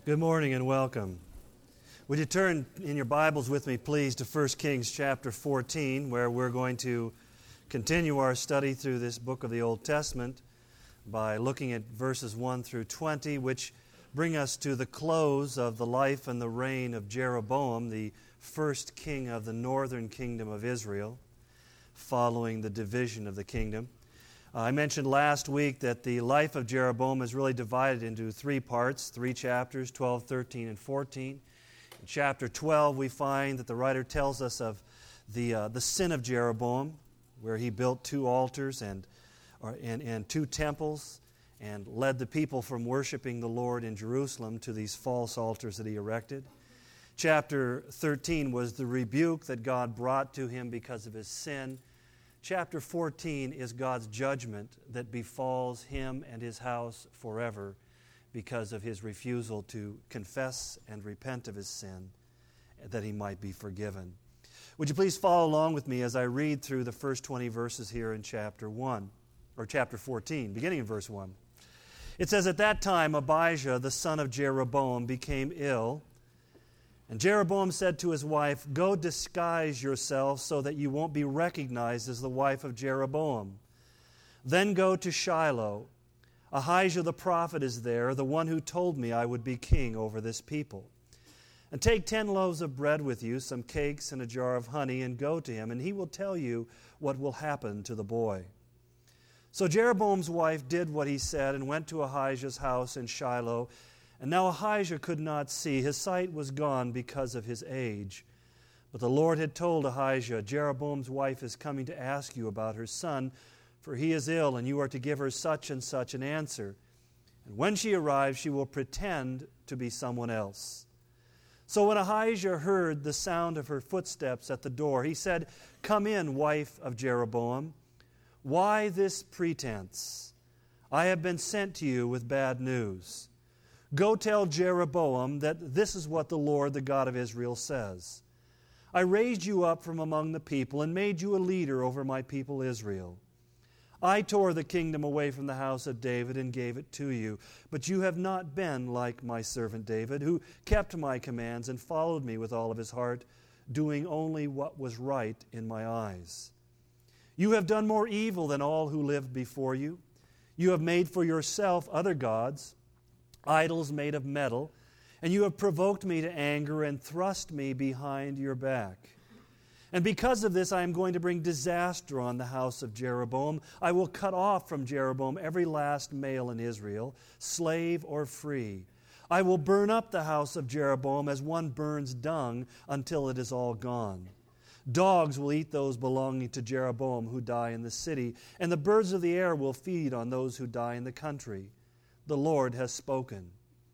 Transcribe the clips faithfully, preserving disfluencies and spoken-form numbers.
Good morning and welcome. Would you turn in your Bibles with me, please, to First Kings chapter fourteen, where we're going to continue our study through this book of the Old Testament by looking at verses one through twenty, which bring us to the close of the life and the reign of Jeroboam, the first king of the northern kingdom of Israel, following the division of the kingdom. I mentioned last week that the life of Jeroboam is really divided into three parts, three chapters, twelve, thirteen, and fourteen. In chapter twelve, we find that the writer tells us of the uh, the sin of Jeroboam, where he built two altars and, or, and, and two temples and led the people from worshiping the Lord in Jerusalem to these false altars that he erected. Chapter thirteen was the rebuke that God brought to him because of his sin. Chapter fourteen is God's judgment that befalls him and his house forever because of his refusal to confess and repent of his sin, that he might be forgiven. Would you please follow along with me as I read through the first twenty verses here in chapter one, or chapter fourteen, beginning in verse one. It says, "At that time Abijah, the son of Jeroboam, became ill. And Jeroboam said to his wife, 'Go disguise yourself so that you won't be recognized as the wife of Jeroboam. Then go to Shiloh. Ahijah the prophet is there, the one who told me I would be king over this people. And take ten loaves of bread with you, some cakes and a jar of honey, and go to him, and he will tell you what will happen to the boy.' So Jeroboam's wife did what he said and went to Ahijah's house in Shiloh. And now Ahijah could not see. His sight was gone because of his age. But the Lord had told Ahijah, 'Jeroboam's wife is coming to ask you about her son, for he is ill, and you are to give her such and such an answer. And when she arrives, she will pretend to be someone else.' So when Ahijah heard the sound of her footsteps at the door, he said, 'Come in, wife of Jeroboam. Why this pretense? I have been sent to you with bad news. Go tell Jeroboam that this is what the Lord, the God of Israel, says. I raised you up from among the people and made you a leader over my people Israel. I tore the kingdom away from the house of David and gave it to you. But you have not been like my servant David, who kept my commands and followed me with all of his heart, doing only what was right in my eyes. You have done more evil than all who lived before you. You have made for yourself other gods, idols made of metal, and you have provoked me to anger and thrust me behind your back. And because of this, I am going to bring disaster on the house of Jeroboam. I will cut off from Jeroboam every last male in Israel, slave or free. I will burn up the house of Jeroboam as one burns dung until it is all gone. Dogs will eat those belonging to Jeroboam who die in the city, and the birds of the air will feed on those who die in the country. The Lord has spoken.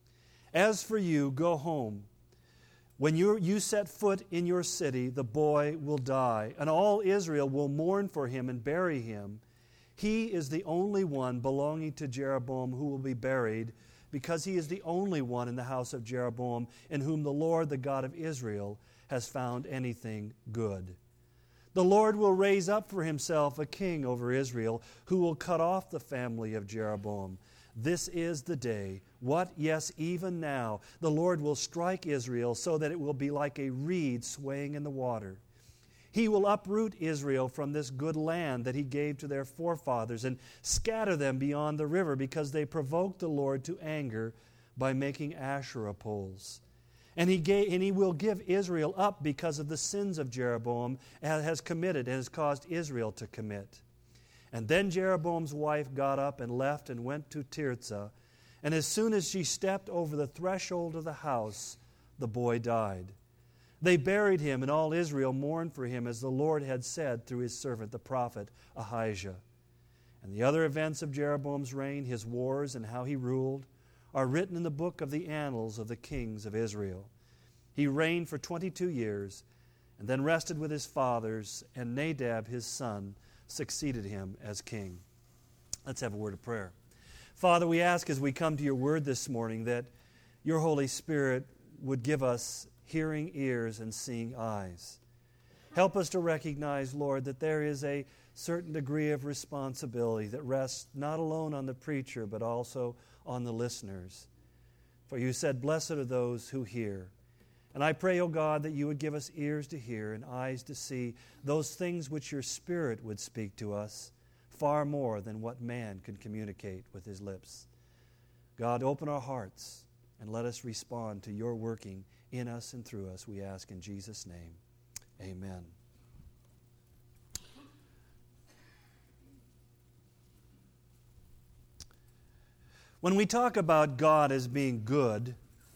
As for you, go home. When you, you set foot in your city, the boy will die, and all Israel will mourn for him and bury him. He is the only one belonging to Jeroboam who will be buried, because he is the only one in the house of Jeroboam in whom the Lord, the God of Israel, has found anything good. The Lord will raise up for himself a king over Israel who will cut off the family of Jeroboam. This is the day. What? Yes, even now, the Lord will strike Israel so that it will be like a reed swaying in the water. He will uproot Israel from this good land that he gave to their forefathers and scatter them beyond the river because they provoked the Lord to anger by making Asherah poles. And he, gave, and he will give Israel up because of the sins of Jeroboam has committed and has caused Israel to commit. And then Jeroboam's wife got up and left and went to Tirzah. And as soon as she stepped over the threshold of the house, the boy died. They buried him, and all Israel mourned for him, as the Lord had said through his servant the prophet Ahijah. And the other events of Jeroboam's reign, his wars, and how he ruled, are written in the book of the annals of the kings of Israel. He reigned for twenty-two years, and then rested with his fathers, and Nadab his son succeeded him as king. Let's have a word of prayer. Father, we ask as we come to your word this morning that your Holy Spirit would give us hearing ears and seeing eyes. Help us to recognize, Lord, that there is a certain degree of responsibility that rests not alone on the preacher but also on the listeners. For you said, blessed are those who hear. And I pray, O God, that you would give us ears to hear and eyes to see those things which your Spirit would speak to us, far more than what man can communicate with his lips. God, open our hearts and let us respond to your working in us and through us, we ask in Jesus' name. Amen. When we talk about God as being good,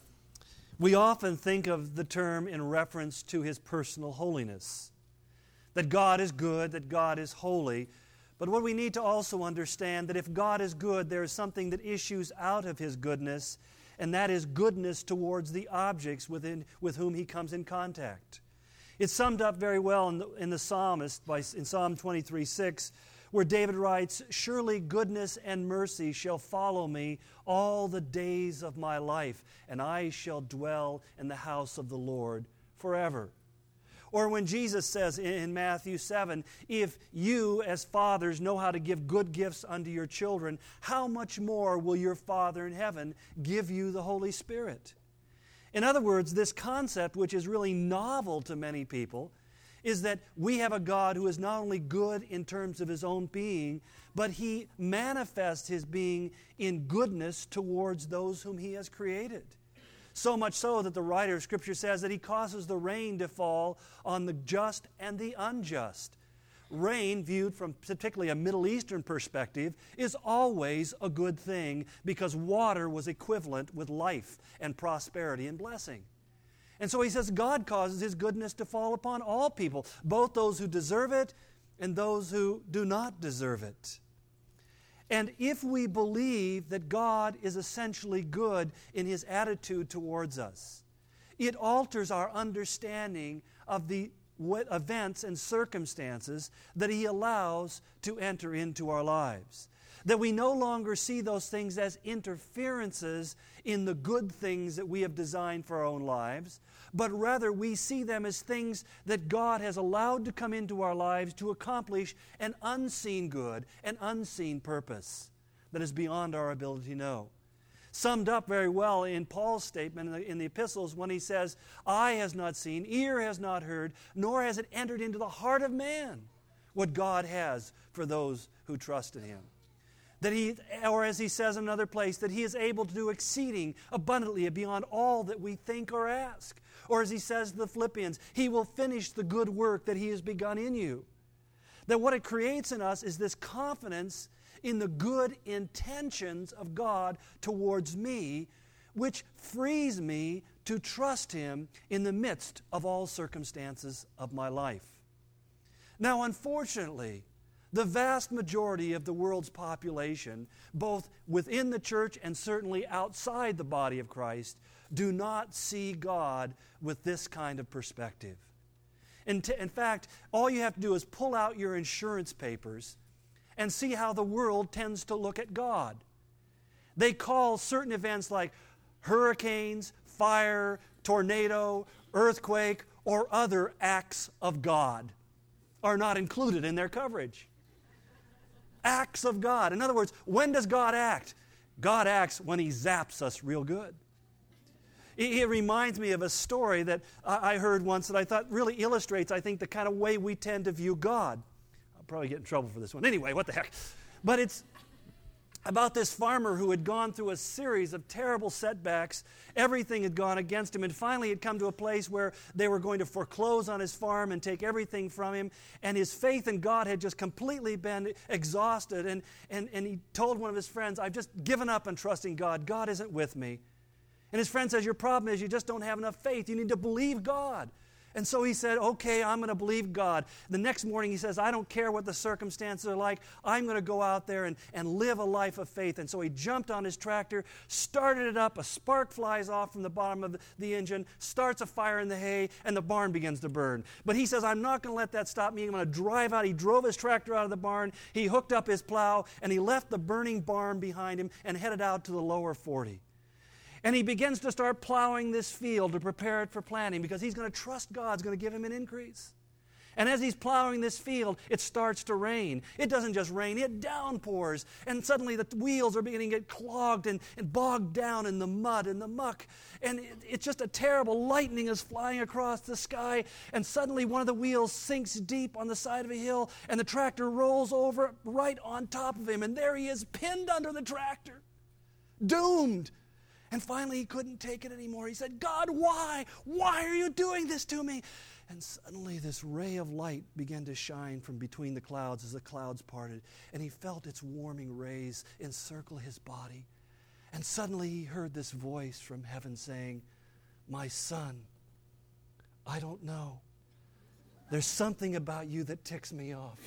we often think of the term in reference to His personal holiness. That God is good, that God is holy. But what we need to also understand that if God is good, there is something that issues out of His goodness, and that is goodness towards the objects within, with whom He comes in contact. It's summed up very well in the, in the psalmist, by, in Psalm twenty-three six, where David writes, surely goodness and mercy shall follow me all the days of my life, and I shall dwell in the house of the Lord forever. Or when Jesus says in Matthew seven, if you as fathers know how to give good gifts unto your children, how much more will your Father in heaven give you the Holy Spirit? In other words, this concept, which is really novel to many people, is that we have a God who is not only good in terms of His own being, but He manifests His being in goodness towards those whom He has created. So much so that the writer of Scripture says that He causes the rain to fall on the just and the unjust. Rain, viewed from particularly a Middle Eastern perspective, is always a good thing because water was equivalent with life and prosperity and blessing. And so he says God causes His goodness to fall upon all people, both those who deserve it and those who do not deserve it. And if we believe that God is essentially good in His attitude towards us, it alters our understanding of the events and circumstances that He allows to enter into our lives. That we no longer see those things as interferences in the good things that we have designed for our own lives, but rather we see them as things that God has allowed to come into our lives to accomplish an unseen good, an unseen purpose that is beyond our ability to know. Summed up very well in Paul's statement in the, in the epistles when he says, eye has not seen, ear has not heard, nor has it entered into the heart of man what God has for those who trust in Him. That he, or as he says in another place, that He is able to do exceeding abundantly beyond all that we think or ask. Or as he says in the Philippians, He will finish the good work that He has begun in you. That what it creates in us is this confidence in the good intentions of God towards me, which frees me to trust Him in the midst of all circumstances of my life. Now, unfortunately, the vast majority of the world's population, both within the church and certainly outside the body of Christ, do not see God with this kind of perspective. In, t- in fact, all you have to do is pull out your insurance papers and see how the world tends to look at God. They call certain events like hurricanes, fire, tornado, earthquake, or other acts of God are not included in their coverage. Acts of God. In other words, when does God act? God acts when He zaps us real good. It reminds me of a story that I heard once that I thought really illustrates, I think, the kind of way we tend to view God. I'll probably get in trouble for this one. Anyway, what the heck. But it's about this farmer who had gone through a series of terrible setbacks. Everything had gone against him, and finally had come to a place where they were going to foreclose on his farm and take everything from him, and his faith in God had just completely been exhausted, and, and, and he told one of his friends, I've just given up on trusting God. God isn't with me. And his friend says, your problem is you just don't have enough faith. You need to believe God. And so he said, okay, I'm going to believe God. The next morning he says, I don't care what the circumstances are like. I'm going to go out there and, and live a life of faith. And so he jumped on his tractor, started it up. A spark flies off from the bottom of the, the engine, starts a fire in the hay, and the barn begins to burn. But he says, I'm not going to let that stop me. I'm going to drive out. He drove his tractor out of the barn. He hooked up his plow, and he left the burning barn behind him and headed out to the lower forty. And he begins to start plowing this field to prepare it for planting because he's going to trust God's going to give him an increase. And as he's plowing this field, it starts to rain. It doesn't just rain, it downpours. And suddenly the wheels are beginning to get clogged and, and bogged down in the mud and the muck. And it, it's just a terrible lightning is flying across the sky. And suddenly one of the wheels sinks deep on the side of a hill, and the tractor rolls over right on top of him. And there he is, pinned under the tractor, doomed. And finally he couldn't take it anymore. He said, God, why? Why are you doing this to me? And suddenly this ray of light began to shine from between the clouds as the clouds parted, and he felt its warming rays encircle his body. And suddenly he heard this voice from heaven saying, my son, I don't know. There's something about you that ticks me off.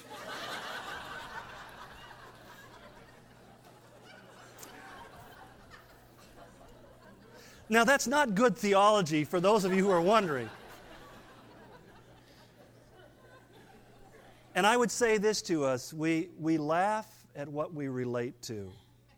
Now that's not good theology for those of you who are wondering. And I would say this to us, we, we laugh at what we relate to.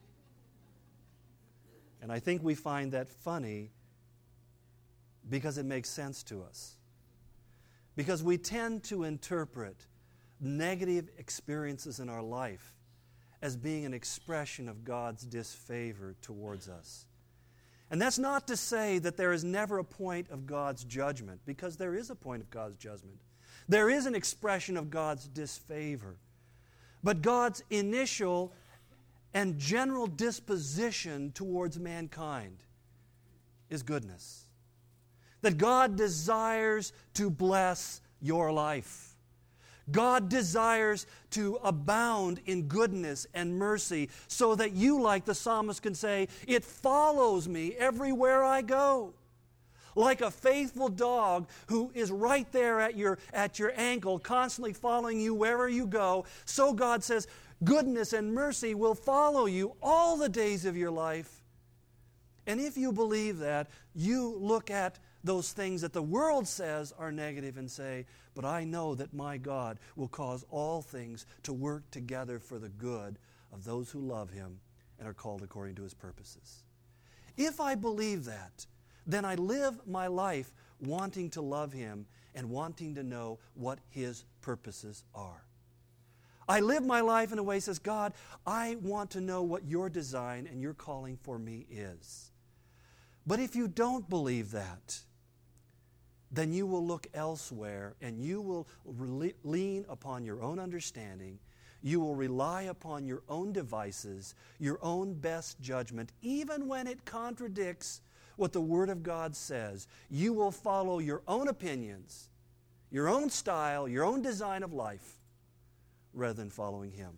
And I think we find that funny because it makes sense to us. Because we tend to interpret negative experiences in our life as being an expression of God's disfavor towards us. And that's not to say that there is never a point of God's judgment, because there is a point of God's judgment. There is an expression of God's disfavor. But God's initial and general disposition towards mankind is goodness. That God desires to bless your life. God desires to abound in goodness and mercy so that you, like the psalmist, can say, it follows me everywhere I go. Like a faithful dog who is right there at your, at your ankle, constantly following you wherever you go, so God says, goodness and mercy will follow you all the days of your life. And if you believe that, you look at those things that the world says are negative and say, but I know that my God will cause all things to work together for the good of those who love Him and are called according to His purposes. If I believe that, then I live my life wanting to love Him and wanting to know what His purposes are. I live my life in a way that says, God, I want to know what your design and your calling for me is. But if you don't believe that, then you will look elsewhere and you will re- lean upon your own understanding. You will rely upon your own devices, your own best judgment, even when it contradicts what the Word of God says. You will follow your own opinions, your own style, your own design of life, rather than following Him.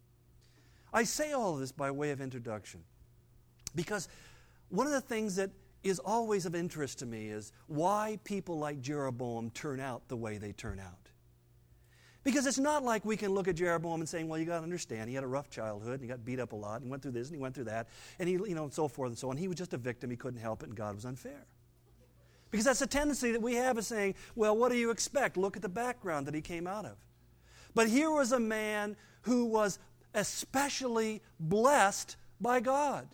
I say all of this by way of introduction because one of the things that is always of interest to me is why people like Jeroboam turn out the way they turn out. Because it's not like we can look at Jeroboam and saying, well, you got to understand, he had a rough childhood, and he got beat up a lot, and he went through this, and he went through that, and he, you know, and so forth and so on. He was just a victim, he couldn't help it, and God was unfair. Because that's a tendency that we have of saying, well, what do you expect? Look at the background that he came out of. But here was a man who was especially blessed by God.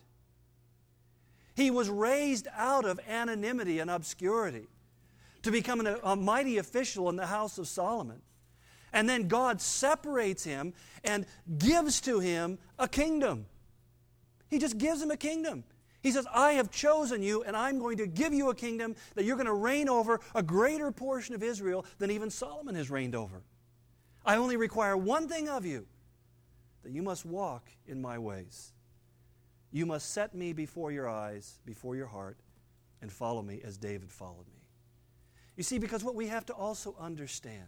He was raised out of anonymity and obscurity to become an, a mighty official in the house of Solomon. And then God separates him and gives to him a kingdom. He just gives him a kingdom. He says, I have chosen you, and I'm going to give you a kingdom that you're going to reign over a greater portion of Israel than even Solomon has reigned over. I only require one thing of you, that you must walk in my ways. You must set me before your eyes, before your heart, and follow me as David followed me. You see, because what we have to also understand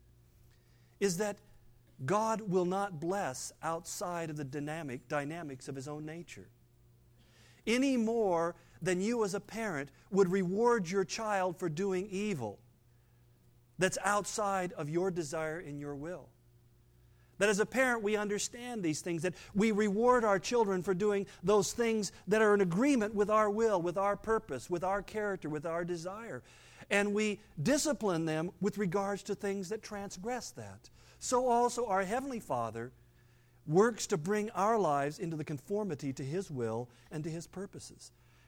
is that God will not bless outside of the dynamic dynamics of His own nature. Any more than you as a parent would reward your child for doing evil that's outside of your desire and your will. That as a parent we understand these things, that we reward our children for doing those things that are in agreement with our will, with our purpose, with our character, with our desire. And we discipline them with regards to things that transgress that. So also our Heavenly Father works to bring our lives into the conformity to His will and to His purposes.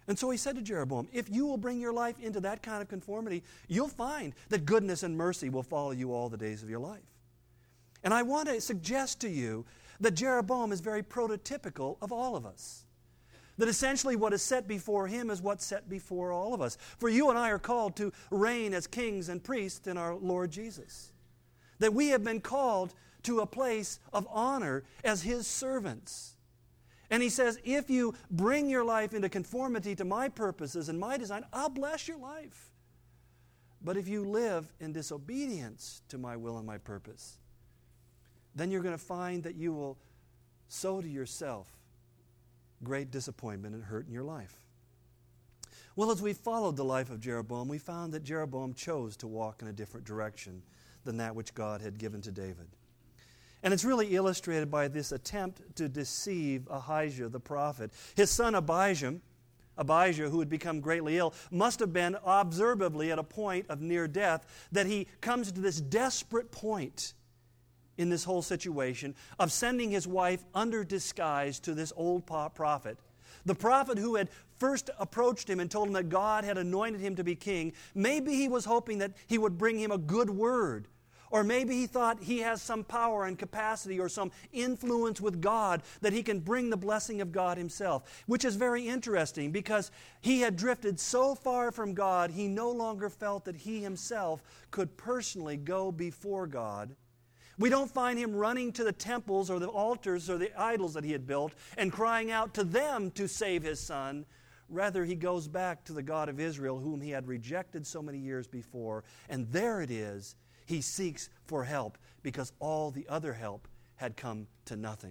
And so he said to Jeroboam, if you will bring your life into that kind of conformity, you'll find that goodness and mercy will follow you all the days of your life. And I want to suggest to you that Jeroboam is very prototypical of all of us. That essentially what is set before him is what's set before all of us. For you and I are called to reign as kings and priests in our Lord Jesus. That we have been called to a place of honor as His servants. And he says, if you bring your life into conformity to my purposes and my design, I'll bless your life. But if you live in disobedience to my will and my purpose, then you're going to find that you will sow to yourself great disappointment and hurt in your life. Well, as we followed the life of Jeroboam, we found that Jeroboam chose to walk in a different direction than that which God had given to David. And it's really illustrated by this attempt to deceive Ahijah the prophet. His son Abijah, Abijah, who had become greatly ill, must have been observably at a point of near death, that he comes to this desperate point in this whole situation of sending his wife under disguise to this old prophet. The prophet who had first approached him and told him that God had anointed him to be king. Maybe he was hoping that he would bring him a good word. Or maybe he thought he has some power and capacity or some influence with God that he can bring the blessing of God himself. Which is very interesting because he had drifted so far from God, he no longer felt that he himself could personally go before God. We don't find him running to the temples or the altars or the idols that he had built and crying out to them to save his son. Rather, he goes back to the God of Israel, whom he had rejected so many years before. And there it is, he seeks for help because all the other help had come to nothing.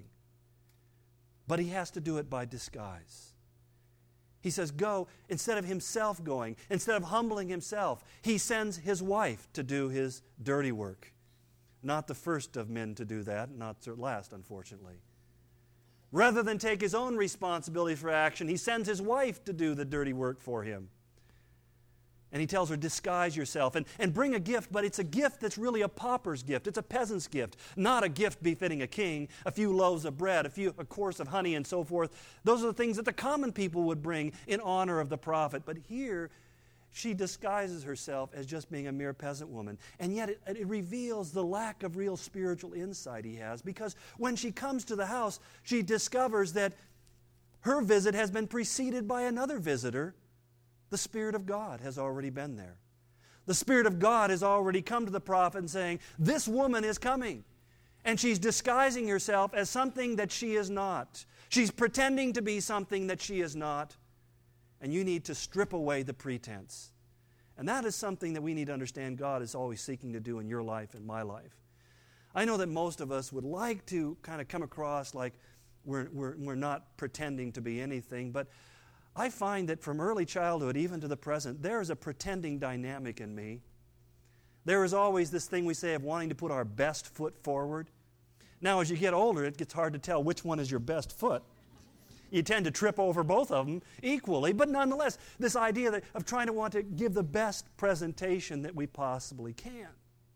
But he has to do it by disguise. He says, go, instead of himself going, instead of humbling himself, he sends his wife to do his dirty work. Not the first of men to do that, not the last, unfortunately. Rather than take his own responsibility for action, he sends his wife to do the dirty work for him. And he tells her, disguise yourself and, and bring a gift, but it's a gift that's really a pauper's gift. It's a peasant's gift, not a gift befitting a king. A few loaves of bread, a few a course of honey, and so forth. Those are the things that the common people would bring in honor of the prophet. But here, she disguises herself as just being a mere peasant woman. And yet it, it reveals the lack of real spiritual insight he has. Because when she comes to the house, she discovers that her visit has been preceded by another visitor. The Spirit of God has already been there. The Spirit of God has already come to the prophet and saying, this woman is coming. And she's disguising herself as something that she is not. She's pretending to be something that she is not. And you need to strip away the pretense. And that is something that we need to understand God is always seeking to do in your life and my life. I know that most of us would like to kind of come across like we're, we're, we're not pretending to be anything, but I find that from early childhood even to the present, there is a pretending dynamic in me. There is always this thing we say of wanting to put our best foot forward. Now, as you get older, it gets hard to tell which one is your best foot. You tend to trip over both of them equally, but nonetheless, this idea that, of trying to want to give the best presentation that we possibly can.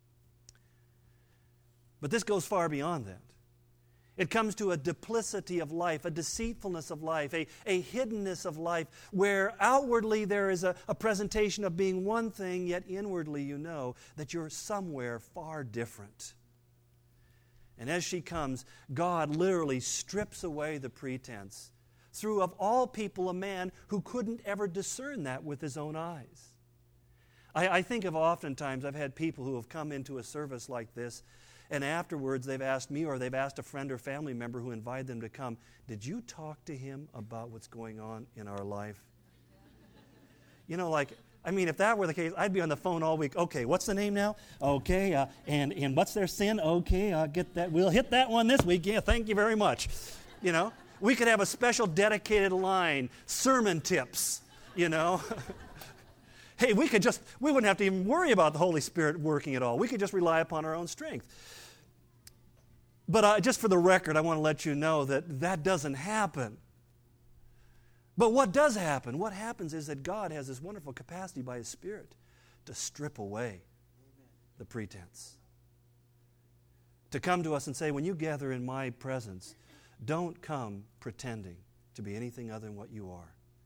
But this goes far beyond that. It comes to a duplicity of life, a deceitfulness of life, a, a hiddenness of life, where outwardly there is a, a presentation of being one thing, yet inwardly you know that you're somewhere far different. And as she comes, God literally strips away the pretense through, of all people, a man who couldn't ever discern that with his own eyes. I, I think of oftentimes I've had people who have come into a service like this, and afterwards they've asked me or they've asked a friend or family member who invited them to come, did you talk to him about what's going on in our life? You know, like, I mean, if that were the case, I'd be on the phone all week. Okay, what's the name now? Okay, uh, and, and what's their sin? Okay, I'll get that. We'll hit that one this week. Yeah, thank you very much. You know, we could have a special dedicated line, sermon tips, you know. Hey, we could just, we wouldn't have to even worry about the Holy Spirit working at all. We could just rely upon our own strength. But uh, just for the record, I want to let you know that that doesn't happen. But what does happen? What happens is that God has this wonderful capacity by His Spirit to strip away the pretense. To come to us and say, when you gather in my presence, don't come pretending to be anything other than what you are.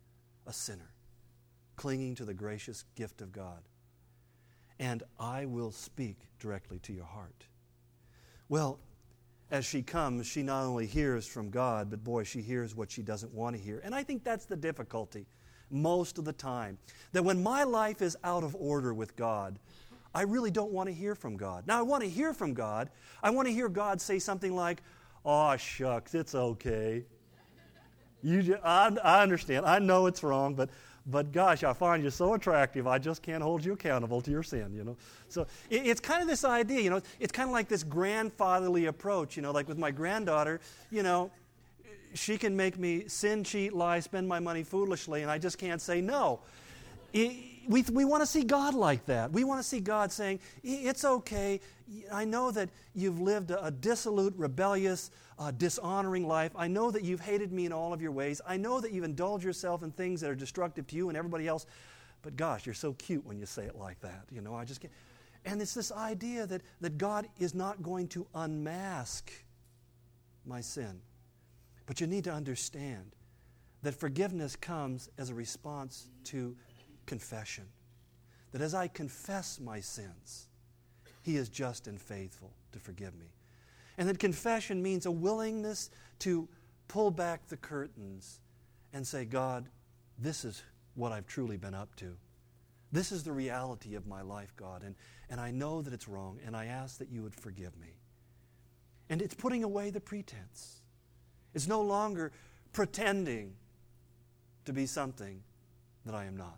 a sinner, clinging to the gracious gift of God. And I will speak directly to your heart. Well, as she comes, she not only hears from God, but boy, she hears what she doesn't want to hear. And I think that's the difficulty most of the time. That when my life is out of order with God, I really don't want to hear from God. Now, I want to hear from God. I want to hear God say something like, "Oh, shucks, it's okay. You just, I, I understand. I know it's wrong, but but gosh, I find you so attractive, I just can't hold you accountable to your sin," you know. So it, it's kind of this idea, you know, it's kind of like this grandfatherly approach, you know, like with my granddaughter, you know, she can make me sin, cheat, lie, spend my money foolishly, and I just can't say no. It, we we want to see God like that. We want to see God saying, "It's okay. I know that you've lived a, a dissolute, rebellious, uh, dishonoring life. I know that you've hated me in all of your ways. I know that you've indulged yourself in things that are destructive to you and everybody else. But gosh, you're so cute when you say it like that. You know, I just can't." And it's this idea that, that God is not going to unmask my sin. But you need to understand that forgiveness comes as a response to confession. That as I confess my sins, He is just and faithful to forgive me. And that confession means a willingness to pull back the curtains and say, "God, this is what I've truly been up to. This is the reality of my life, God, and, and I know that it's wrong, and I ask that you would forgive me." And it's putting away the pretense. It's no longer pretending to be something that I am not.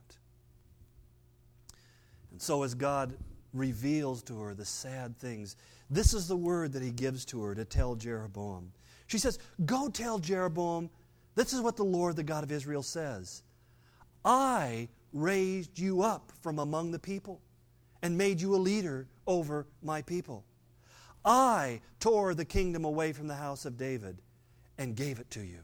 And so as God reveals to her the sad things, this is the word that He gives to her to tell Jeroboam. She says, "Go tell Jeroboam, this is what the Lord, the God of Israel, says. I raised you up from among the people and made you a leader over my people. I tore the kingdom away from the house of David and gave it to you."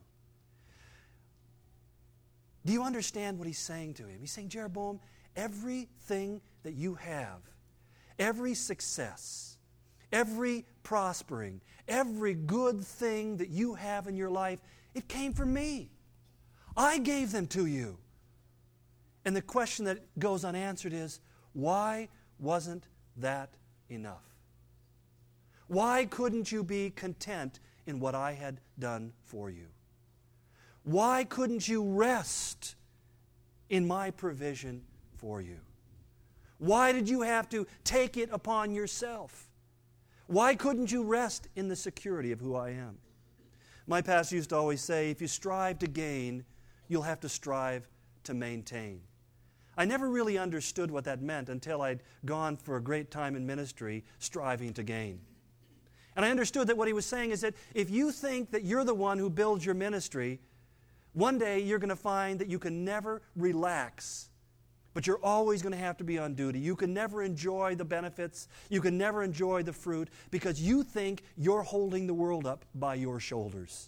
Do you understand what He's saying to him? He's saying, Jeroboam, everything that you have, every success, every prospering, every good thing that you have in your life, it came from me. I gave them to you. And the question that goes unanswered is, why wasn't that enough? Why couldn't you be content in what I had done for you? Why couldn't you rest in my provision for you? Why did you have to take it upon yourself? Why couldn't you rest in the security of who I am? My pastor used to always say, if you strive to gain, you'll have to strive to maintain. I never really understood what that meant until I'd gone for a great time in ministry striving to gain. And I understood that what he was saying is that if you think that you're the one who builds your ministry, one day you're going to find that you can never relax, but you're always going to have to be on duty. You can never enjoy the benefits. You can never enjoy the fruit because you think you're holding the world up by your shoulders.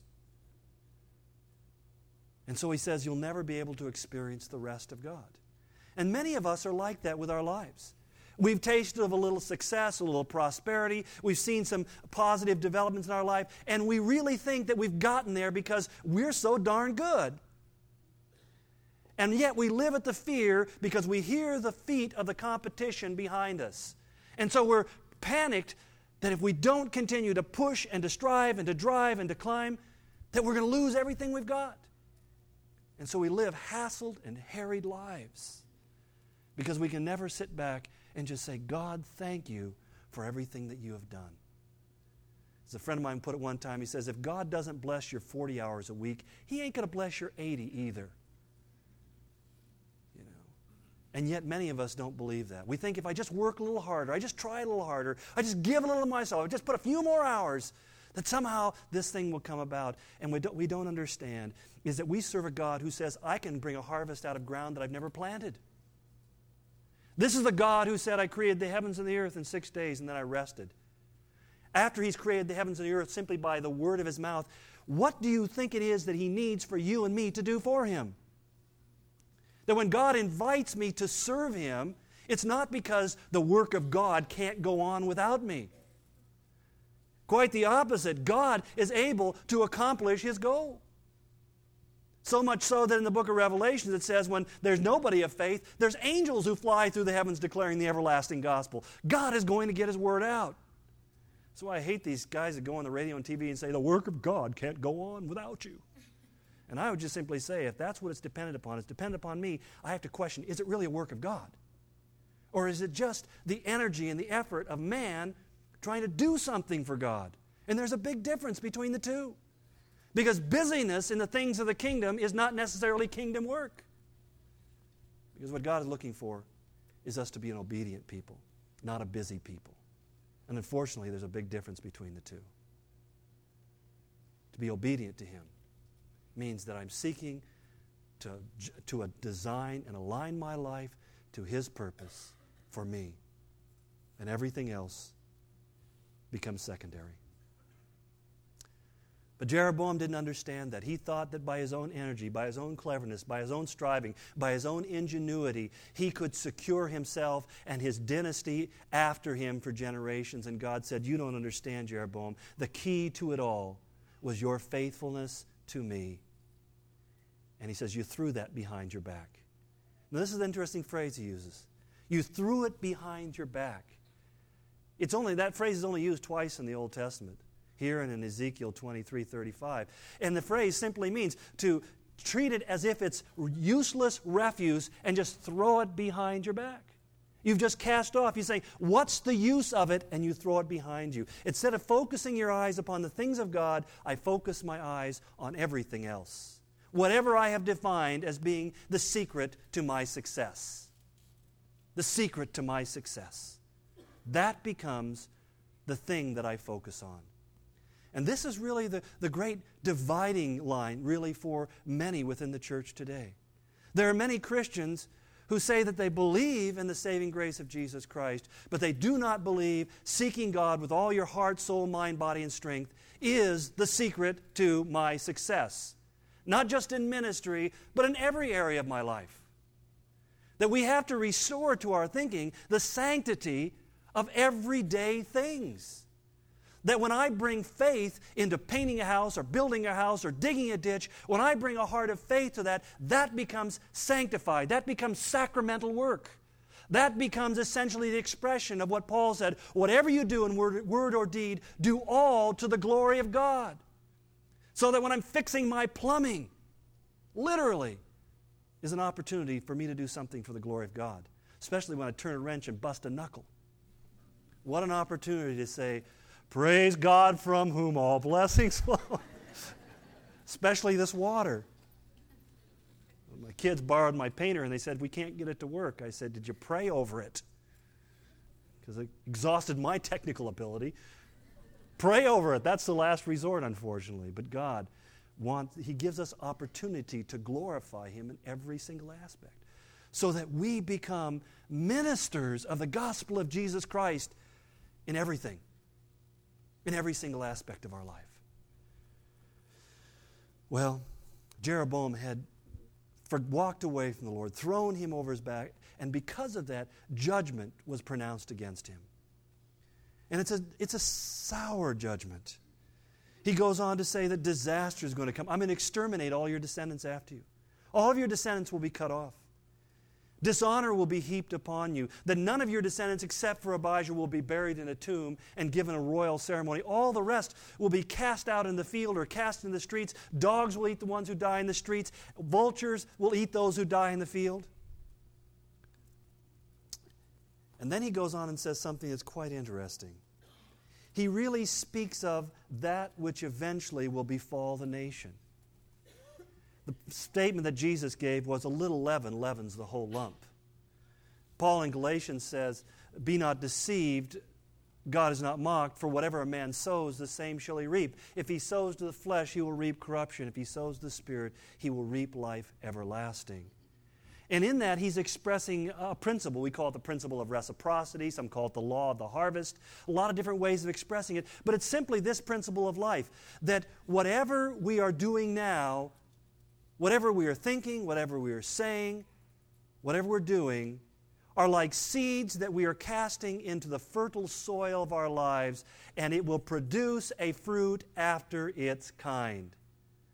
And so he says you'll never be able to experience the rest of God. And many of us are like that with our lives. We've tasted of a little success, a little prosperity. We've seen some positive developments in our life, and we really think that we've gotten there because we're so darn good. And yet we live at the fear because we hear the feet of the competition behind us. And so we're panicked that if we don't continue to push and to strive and to drive and to climb, that we're going to lose everything we've got. And so we live hassled and harried lives because we can never sit back and just say, God, thank you for everything that you have done. As a friend of mine put it one time, he says, if God doesn't bless your forty hours a week, He ain't going to bless your eighty either. You know. And yet many of us don't believe that. We think if I just work a little harder, I just try a little harder, I just give a little of myself, I just put a few more hours, that somehow this thing will come about. And we don't, we don't understand is that we serve a God who says, I can bring a harvest out of ground that I've never planted. This is the God who said, I created the heavens and the earth in six days and then I rested. After He's created the heavens and the earth simply by the word of His mouth, what do you think it is that He needs for you and me to do for Him? That when God invites me to serve Him, it's not because the work of God can't go on without me. Quite the opposite. God is able to accomplish His goal. So much so that in the book of Revelation it says when there's nobody of faith, there's angels who fly through the heavens declaring the everlasting gospel. God is going to get His word out. So I hate these guys that go on the radio and T V and say, the work of God can't go on without you. And I would just simply say, if that's what it's dependent upon, it's dependent upon me, I have to question, is it really a work of God? Or is it just the energy and the effort of man trying to do something for God? And there's a big difference between the two. Because busyness in the things of the kingdom is not necessarily kingdom work. Because what God is looking for is us to be an obedient people, not a busy people. And unfortunately, there's a big difference between the two. To be obedient to Him means that I'm seeking to, to design and align my life to His purpose for me. And everything else becomes secondary. But Jeroboam didn't understand that. He thought that by his own energy, by his own cleverness, by his own striving, by his own ingenuity, he could secure himself and his dynasty after him for generations. And God said, you don't understand, Jeroboam. The key to it all was your faithfulness to me. And he says, you threw that behind your back. Now, this is an interesting phrase he uses. You threw it behind your back. It's only, that phrase is only used twice in the Old Testament. Here and in Ezekiel twenty-three thirty-five. And the phrase simply means to treat it as if it's useless refuse and just throw it behind your back. You've just cast off. You're saying, what's the use of it? And you throw it behind you. Instead of focusing your eyes upon the things of God, I focus my eyes on everything else. Whatever I have defined as being the secret to my success. The secret to my success. That becomes the thing that I focus on. And this is really the, the great dividing line, really, for many within the church today. There are many Christians who say that they believe in the saving grace of Jesus Christ, but they do not believe seeking God with all your heart, soul, mind, body, and strength is the secret to my success. Not just in ministry, but in every area of my life. That we have to restore to our thinking the sanctity of everyday things. That when I bring faith into painting a house or building a house or digging a ditch, when I bring a heart of faith to that, that becomes sanctified. That becomes sacramental work. That becomes essentially the expression of what Paul said, whatever you do in word, word or deed, do all to the glory of God. So that when I'm fixing my plumbing, literally, is an opportunity for me to do something for the glory of God. Especially when I turn a wrench and bust a knuckle. What an opportunity to say, praise God from whom all blessings flow. Especially this water. My kids borrowed my painter and they said, we can't get it to work. I said, did you pray over it? Because it exhausted my technical ability. Pray over it. That's the last resort, unfortunately. But God wants, He gives us opportunity to glorify Him in every single aspect. So that we become ministers of the gospel of Jesus Christ in everything. In every single aspect of our life. Well, Jeroboam had for, walked away from the Lord, thrown Him over his back, and because of that, judgment was pronounced against him. And it's a, it's a sour judgment. He goes on to say that disaster is going to come. I'm going to exterminate all your descendants after you. All of your descendants will be cut off. Dishonor will be heaped upon you. That none of your descendants except for Abijah will be buried in a tomb and given a royal ceremony. All the rest will be cast out in the field or cast in the streets. Dogs will eat the ones who die in the streets. Vultures will eat those who die in the field. And then he goes on and says something that's quite interesting. He really speaks of that which eventually will befall the nation. The statement that Jesus gave was, a little leaven leavens the whole lump. Paul in Galatians says, be not deceived, God is not mocked, for whatever a man sows, the same shall he reap. If he sows to the flesh, he will reap corruption. If he sows to the Spirit, he will reap life everlasting. And in that, he's expressing a principle. We call it the principle of reciprocity. Some call it the law of the harvest. A lot of different ways of expressing it. But it's simply this principle of life, that whatever we are doing now, whatever we are thinking, whatever we are saying, whatever we're doing, are like seeds that we are casting into the fertile soil of our lives, and it will produce a fruit after its kind.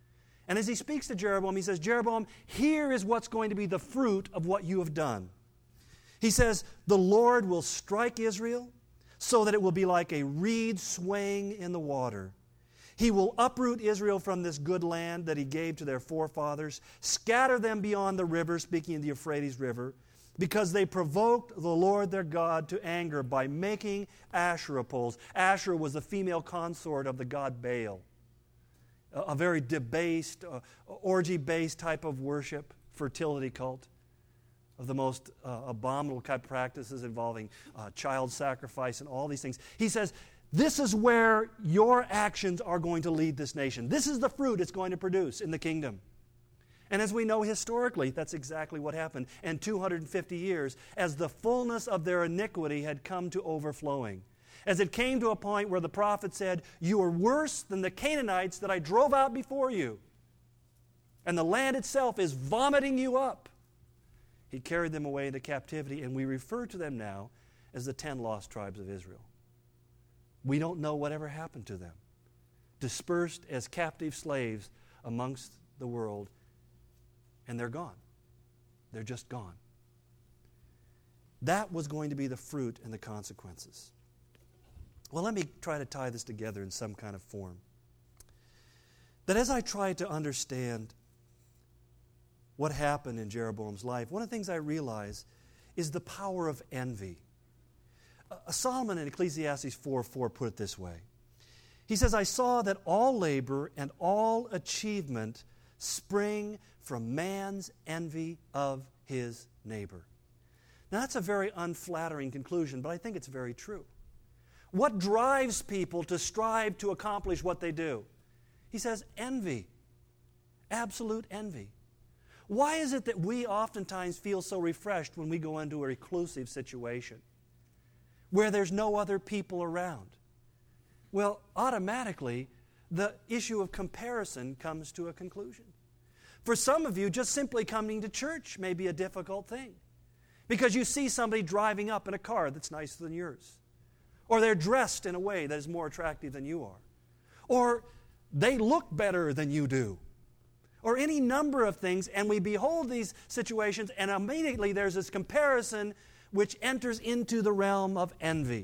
And as he speaks to Jeroboam, he says, Jeroboam, here is what's going to be the fruit of what you have done. He says, the Lord will strike Israel so that it will be like a reed swaying in the water. He will uproot Israel from this good land that he gave to their forefathers, scatter them beyond the river, speaking of the Euphrates River, because they provoked the Lord their God to anger by making Asherah poles. Asherah was the female consort of the god Baal. A very debased, uh, orgy-based type of worship, fertility cult, of the most uh, abominable type of practices involving uh, child sacrifice and all these things. He says, this is where your actions are going to lead this nation. This is the fruit it's going to produce in the kingdom. And as we know historically, that's exactly what happened. And two hundred fifty years, as the fullness of their iniquity had come to overflowing, as it came to a point where the prophet said, you are worse than the Canaanites that I drove out before you, and the land itself is vomiting you up. He carried them away into captivity, and we refer to them now as the ten lost tribes of Israel. We don't know whatever happened to them. Dispersed as captive slaves amongst the world, and they're gone. They're just gone. That was going to be the fruit and the consequences. Well, let me try to tie this together in some kind of form. That as I try to understand what happened in Jeroboam's life, one of the things I realize is the power of envy. Uh, Solomon in Ecclesiastes four four put it this way. He says, I saw that all labor and all achievement spring from man's envy of his neighbor. Now that's a very unflattering conclusion, but I think it's very true. What drives people to strive to accomplish what they do? He says envy. Absolute envy. Why is it that we oftentimes feel so refreshed when we go into a reclusive situation where there's no other people around? Well, automatically, the issue of comparison comes to a conclusion. For some of you, just simply coming to church may be a difficult thing because you see somebody driving up in a car that's nicer than yours. Or they're dressed in a way that is more attractive than you are. Or they look better than you do. Or any number of things, and we behold these situations, and immediately there's this comparison which enters into the realm of envy.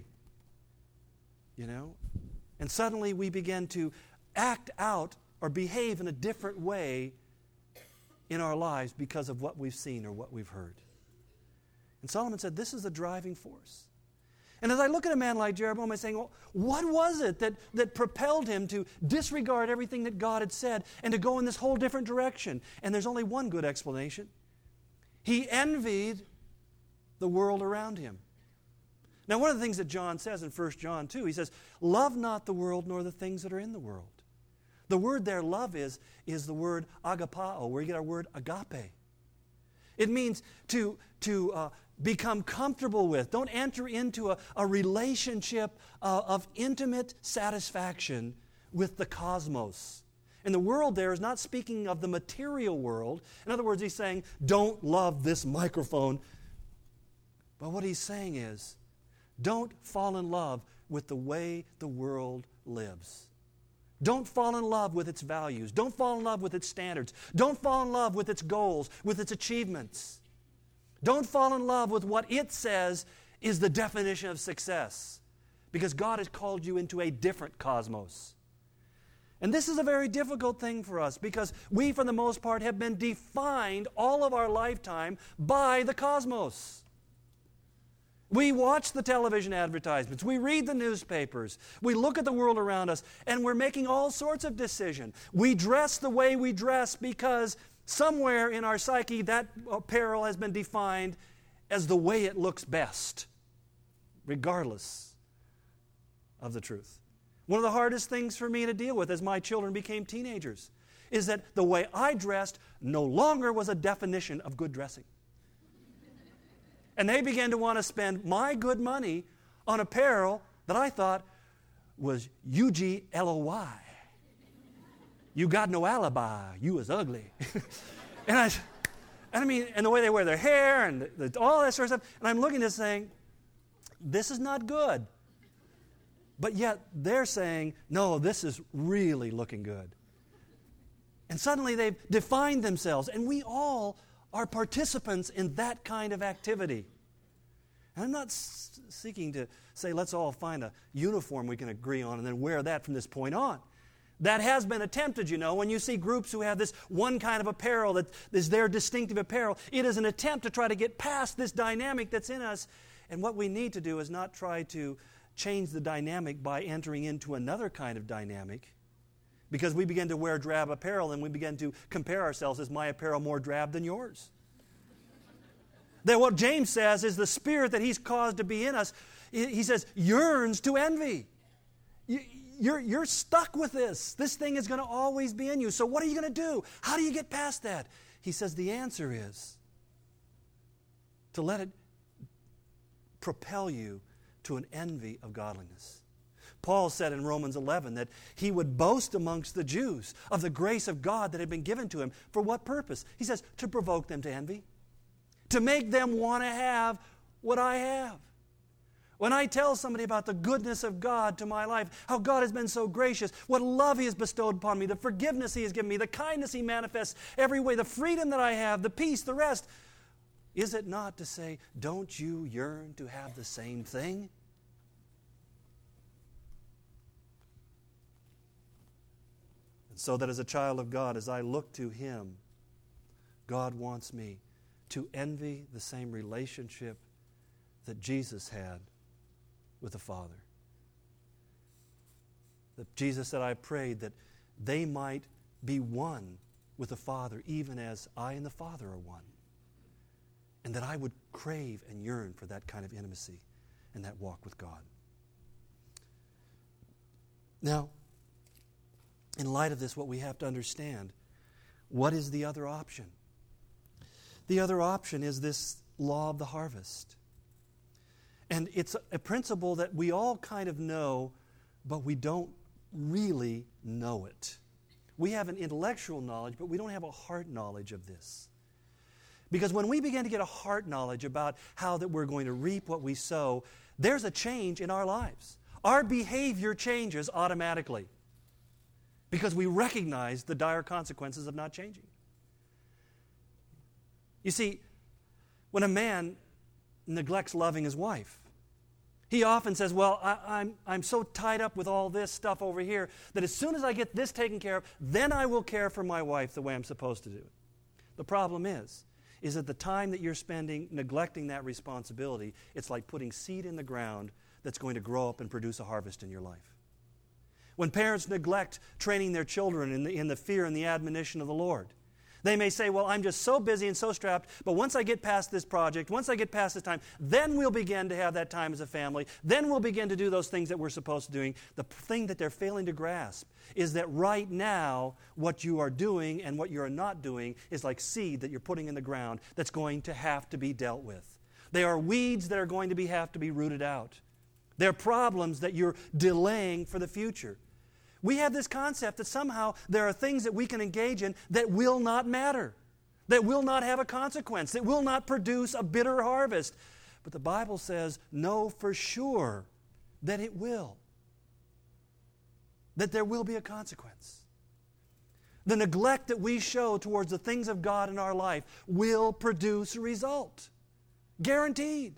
You know? And suddenly we begin to act out or behave in a different way in our lives because of what we've seen or what we've heard. And Solomon said, this is the driving force. And as I look at a man like Jeroboam, I'm saying, well, what was it that, that propelled him to disregard everything that God had said and to go in this whole different direction? And there's only one good explanation. He envied the world around him. Now, one of the things that John says in First John two, he says, love not the world nor the things that are in the world. The word there, love, is, is the word agapao, where you get our word agape. It means to, to uh, become comfortable with. Don't enter into a, a relationship uh, of intimate satisfaction with the cosmos. And the world there is not speaking of the material world. In other words, he's saying, don't love this microphone. But what he's saying is, don't fall in love with the way the world lives. Don't fall in love with its values. Don't fall in love with its standards. Don't fall in love with its goals, with its achievements. Don't fall in love with what it says is the definition of success, because God has called you into a different cosmos. And this is a very difficult thing for us because we, for the most part, have been defined all of our lifetime by the cosmos. We watch the television advertisements, we read the newspapers, we look at the world around us, and we're making all sorts of decisions. We dress the way we dress because somewhere in our psyche that apparel has been defined as the way it looks best, regardless of the truth. One of the hardest things for me to deal with as my children became teenagers is that the way I dressed no longer was a definition of good dressing. And they began to want to spend my good money on apparel that I thought was U G L O Y. You got no alibi. You was ugly. and I, and I mean, and the way they wear their hair and the, the, all that sort of stuff. And I'm looking at this saying, this is not good. But yet they're saying, no, this is really looking good. And suddenly they've defined themselves. And we all are participants in that kind of activity. And I'm not s- seeking to say, let's all find a uniform we can agree on and then wear that from this point on. That has been attempted, you know. When you see groups who have this one kind of apparel that is their distinctive apparel, it is an attempt to try to get past this dynamic that's in us. And what we need to do is not try to change the dynamic by entering into another kind of dynamic, because we begin to wear drab apparel and we begin to compare ourselves. Is my apparel more drab than yours? That what James says is the spirit that he's caused to be in us, he says, yearns to envy. You're, you're stuck with this. This thing is going to always be in you. So what are you going to do? How do you get past that? He says the answer is to let it propel you to an envy of godliness. Paul said in Romans eleven that he would boast amongst the Jews of the grace of God that had been given to him. For what purpose? He says, to provoke them to envy. To make them want to have what I have. When I tell somebody about the goodness of God to my life, how God has been so gracious, what love He has bestowed upon me, the forgiveness He has given me, the kindness He manifests every way, the freedom that I have, the peace, the rest, is it not to say, don't you yearn to have the same thing? And so that as a child of God, as I look to Him, God wants me to envy the same relationship that Jesus had with the Father. That Jesus said, I prayed that they might be one with the Father, even as I and the Father are one. And that I would crave and yearn for that kind of intimacy and that walk with God. Now, in light of this, what we have to understand, what is the other option? The other option is this law of the harvest. And it's a principle that we all kind of know, but we don't really know it. We have an intellectual knowledge, but we don't have a heart knowledge of this. Because when we begin to get a heart knowledge about how that we're going to reap what we sow, there's a change in our lives. Our behavior changes automatically because we recognize the dire consequences of not changing. You see, when a man neglects loving his wife, he often says, well, I, I'm, I'm so tied up with all this stuff over here that as soon as I get this taken care of, then I will care for my wife the way I'm supposed to do it. The problem is, is that the time that you're spending neglecting that responsibility, it's like putting seed in the ground that's going to grow up and produce a harvest in your life. When parents neglect training their children in the, in the fear and the admonition of the Lord, they may say, well, I'm just so busy and so strapped, but once I get past this project, once I get past this time, then we'll begin to have that time as a family. Then we'll begin to do those things that we're supposed to do. The thing that they're failing to grasp is that right now, what you are doing and what you are not doing is like seed that you're putting in the ground that's going to have to be dealt with. They are weeds that are going to be, have to be rooted out. They're problems that you're delaying for the future. We have this concept that somehow there are things that we can engage in that will not matter, that will not have a consequence, that will not produce a bitter harvest. But the Bible says, know for sure that it will, that there will be a consequence. The neglect that we show towards the things of God in our life will produce a result, guaranteed,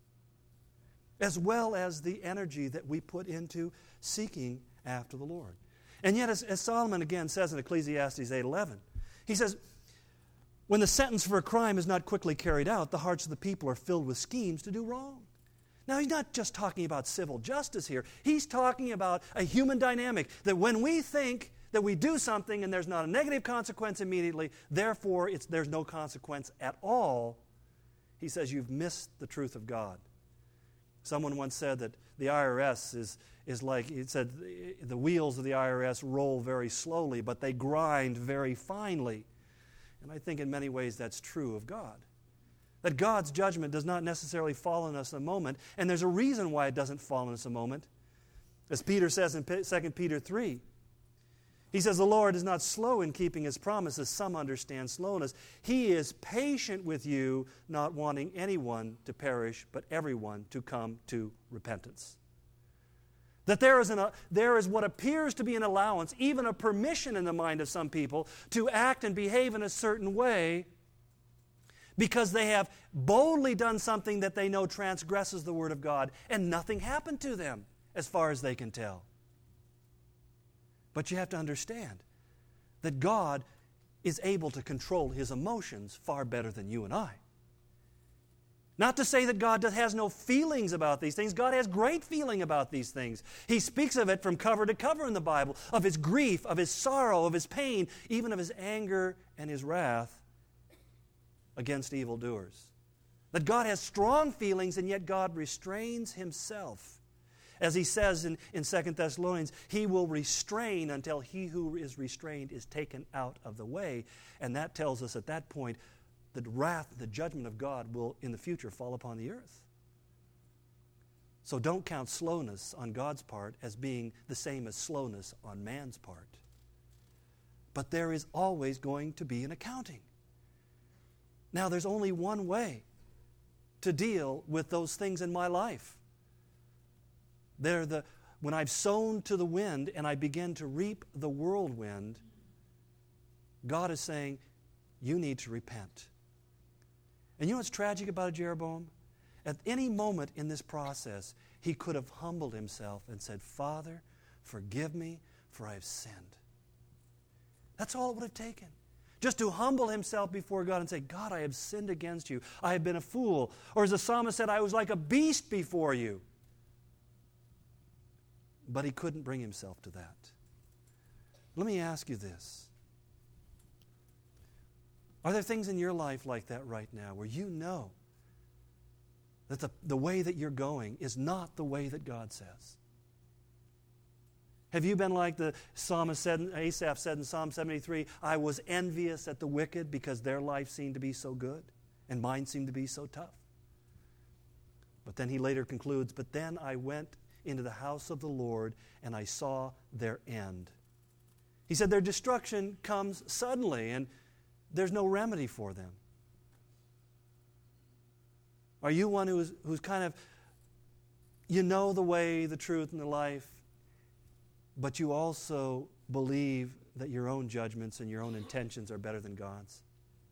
as well as the energy that we put into seeking after the Lord. And yet, as, as Solomon again says in Ecclesiastes eight eleven, he says, when the sentence for a crime is not quickly carried out, the hearts of the people are filled with schemes to do wrong. Now, he's not just talking about civil justice here. He's talking about a human dynamic, that when we think that we do something and there's not a negative consequence immediately, therefore it's, there's no consequence at all, he says you've missed the truth of God. Someone once said that the I R S is, is like, he said, the wheels of the I R S roll very slowly, but they grind very finely. And I think in many ways that's true of God. That God's judgment does not necessarily fall on us in a moment, and there's a reason why it doesn't fall on us a moment. As Peter says in Second Peter three, he says, the Lord is not slow in keeping His promises. Some understand slowness. He is patient with you, not wanting anyone to perish, but everyone to come to repentance. That there is, an, there is what appears to be an allowance, even a permission in the mind of some people to act and behave in a certain way because they have boldly done something that they know transgresses the Word of God, and nothing happened to them as far as they can tell. But you have to understand that God is able to control His emotions far better than you and I. Not to say that God has no feelings about these things. God has great feeling about these things. He speaks of it from cover to cover in the Bible, of His grief, of His sorrow, of His pain, even of His anger and His wrath against evildoers. That God has strong feelings, and yet God restrains Himself. As He says in, in Second Thessalonians, He will restrain until he who is restrained is taken out of the way. And that tells us at that point, the wrath, the judgment of God will in the future fall upon the earth. So don't count slowness on God's part as being the same as slowness on man's part. But there is always going to be an accounting. Now, there's only one way to deal with those things in my life. They're the, when I've sown to the wind and I begin to reap the whirlwind, God is saying, you need to repent. And you know what's tragic about Jeroboam? At any moment in this process, he could have humbled himself and said, Father, forgive me, for I have sinned. That's all it would have taken. Just to humble himself before God and say, God, I have sinned against you. I have been a fool. Or as the psalmist said, I was like a beast before you. But he couldn't bring himself to that. Let me ask you this. Are there things in your life like that right now where you know that the, the way that you're going is not the way that God says? Have you been like the psalmist said, Asaph said in Psalm seventy-three, I was envious at the wicked because their life seemed to be so good and mine seemed to be so tough? But then he later concludes, but then I went into the house of the Lord and I saw their end. He said their destruction comes suddenly and there's no remedy for them. Are you one who's, who's kind of, you know the way, the truth, and the life, but you also believe that your own judgments and your own intentions are better than God's?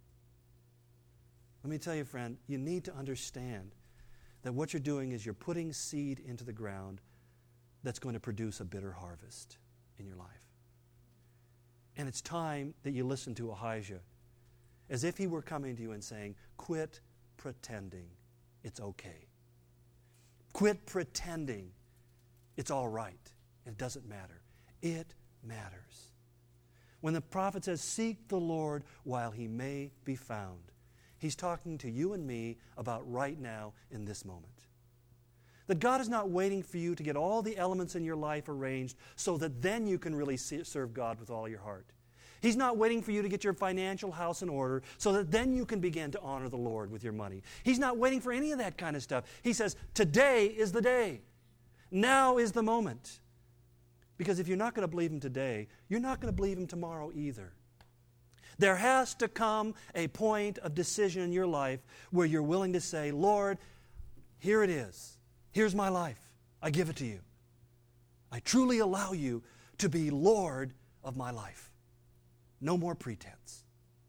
Let me tell you, friend, you need to understand that what you're doing is you're putting seed into the ground that's going to produce a bitter harvest in your life. And it's time that you listen to Ahijah as if he were coming to you and saying, quit pretending it's okay. Quit pretending it's all right. It doesn't matter. It matters. When the prophet says, seek the Lord while He may be found, he's talking to you and me about right now in this moment. That God is not waiting for you to get all the elements in your life arranged so that then you can really serve God with all your heart. He's not waiting for you to get your financial house in order so that then you can begin to honor the Lord with your money. He's not waiting for any of that kind of stuff. He says, today is the day. Now is the moment. Because if you're not going to believe Him today, you're not going to believe Him tomorrow either. There has to come a point of decision in your life where you're willing to say, Lord, here it is. Here's my life. I give it to you. I truly allow you to be Lord of my life. No more pretense.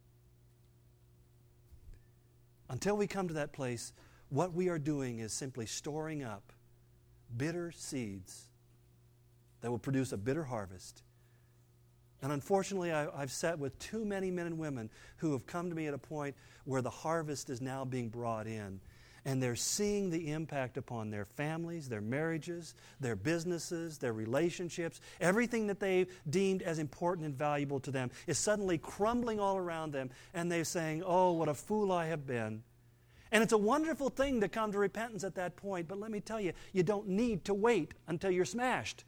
Until we come to that place, what we are doing is simply storing up bitter seeds that will produce a bitter harvest. And unfortunately, I, I've sat with too many men and women who have come to me at a point where the harvest is now being brought in. And they're seeing the impact upon their families, their marriages, their businesses, their relationships. Everything that they've deemed as important and valuable to them is suddenly crumbling all around them. And they're saying, oh, what a fool I have been. And it's a wonderful thing to come to repentance at that point. But let me tell you, you don't need to wait until you're smashed.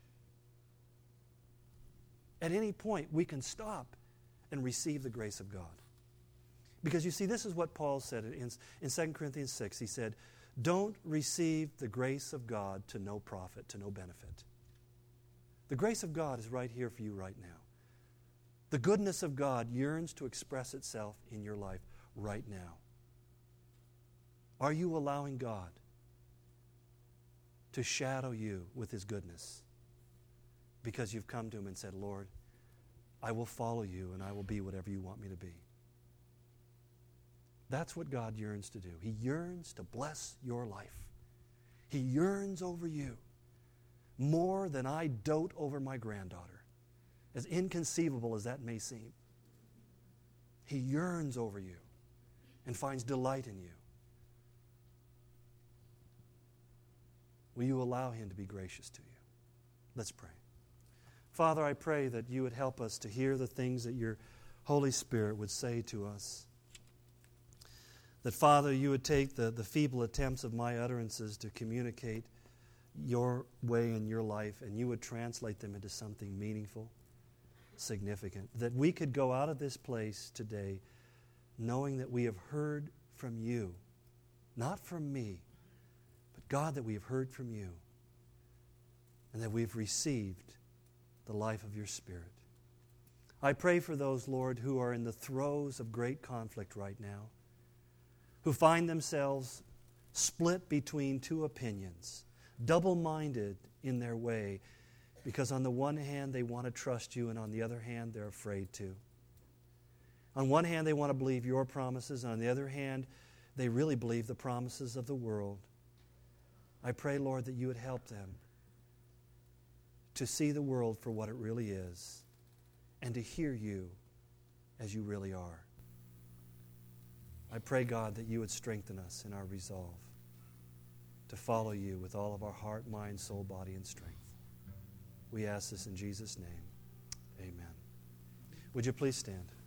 At any point, we can stop and receive the grace of God. Because you see, this is what Paul said in, in Second Corinthians six. He said, don't receive the grace of God to no profit, to no benefit. The grace of God is right here for you right now. The goodness of God yearns to express itself in your life right now. Are you allowing God to shadow you with His goodness? because you've come to Him and said, Lord, I will follow you and I will be whatever you want me to be. That's what God yearns to do. He yearns to bless your life. He yearns over you more than I dote over my granddaughter, as inconceivable as that may seem. He yearns over you and finds delight in you. Will you allow Him to be gracious to you? Let's pray. Father, I pray that you would help us to hear the things that your Holy Spirit would say to us. That, Father, you would take the, the feeble attempts of my utterances to communicate your way in your life, and you would translate them into something meaningful, significant. That we could go out of this place today knowing that we have heard from you, not from me, but God, that we have heard from you, and that we've received the life of your Spirit. I pray for those, Lord, who are in the throes of great conflict right now, who find themselves split between two opinions, double-minded in their way, because on the one hand they want to trust you, and on the other hand they're afraid to. On one hand they want to believe your promises, and on the other hand they really believe the promises of the world. I pray, Lord, that you would help them to see the world for what it really is and to hear you as you really are. I pray, God, that you would strengthen us in our resolve to follow you with all of our heart, mind, soul, body, and strength. We ask this in Jesus' name. Amen. Would you please stand?